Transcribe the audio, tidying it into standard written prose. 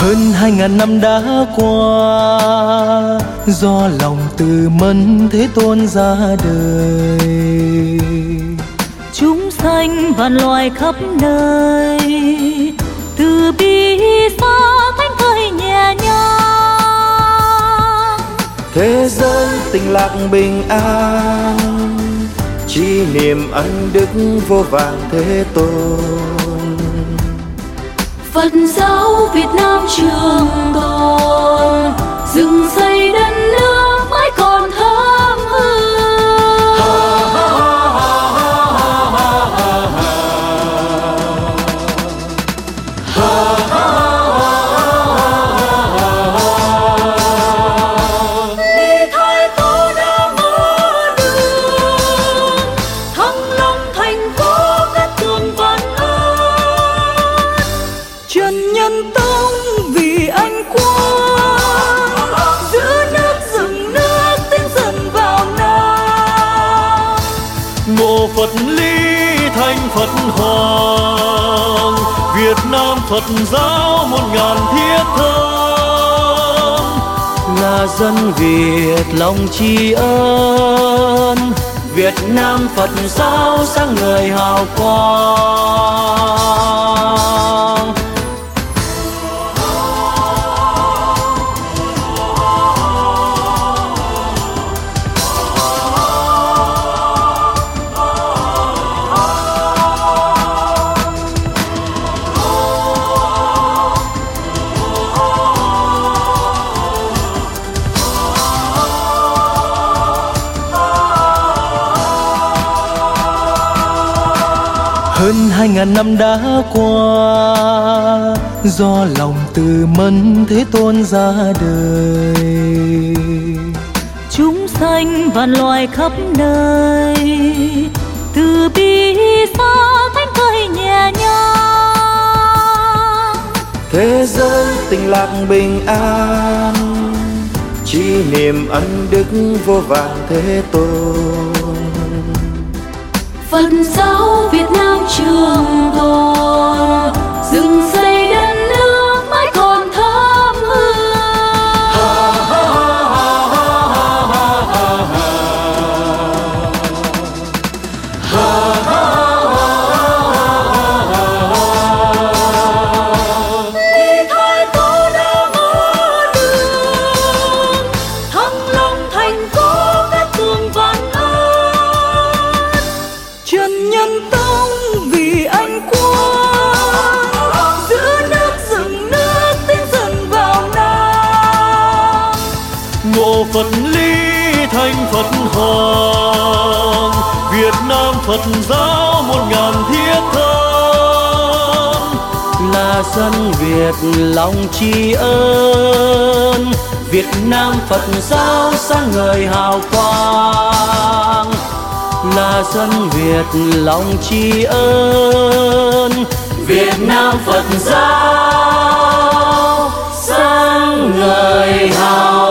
Hơn 2000 năm đã qua, do lòng từ Mân Thế Tôn ra đời. Chúng sanh vạn loài khắp nơi, từ bi xa thánh thời nhẹ nhàng. Thế giới tình lạc bình an, chi niệm ân đức vô vàn Thế Tôn. Phật giáo Việt Nam trường tồn, dựng xây đất nước mãi còn thơm hương. Đi thay Tô Nam mở đường, Thăng Long thành phố kết tường vạn ơn. Trần Nhân Tông vì anh quân, giữ nước dựng nước tiến dần vào Nam. Mộ Phật Lý Thanh Phật Hoàng, Việt Nam Phật giáo 1000 thiết thơm. Là dân Việt lòng tri ân, Việt Nam Phật giáo sáng ngời hào quang. Hơn 2000 năm đã qua, do lòng từ Mân Thế Tôn ra đời. Chúng sanh vạn loài khắp nơi, từ bi xa thánh thời nhẹ nhàng. Thế giới tình lạc bình an, chi niệm ân đức vô vàn Thế Tôn. Phật giáo Việt Nam trường tồn, dựng xây đất nước mãi còn thơm hương. Đi thay Tô Nam mở đường, Thăng Long thành phố kết tường vạn ơn. Trần Nhân Tông vì anh quân, giữ nước dựng nước tiến dần vào Nam. Mộ Phật Lý Thanh Phật Hoàng, Việt Nam Phật giáo 1000 thiết thơm. Là dân Việt lòng tri ân, Việt Nam Phật giáo sáng ngời hào quang. Là dân Việt lòng tri ân, Việt Nam Phật giáo sáng ngời hào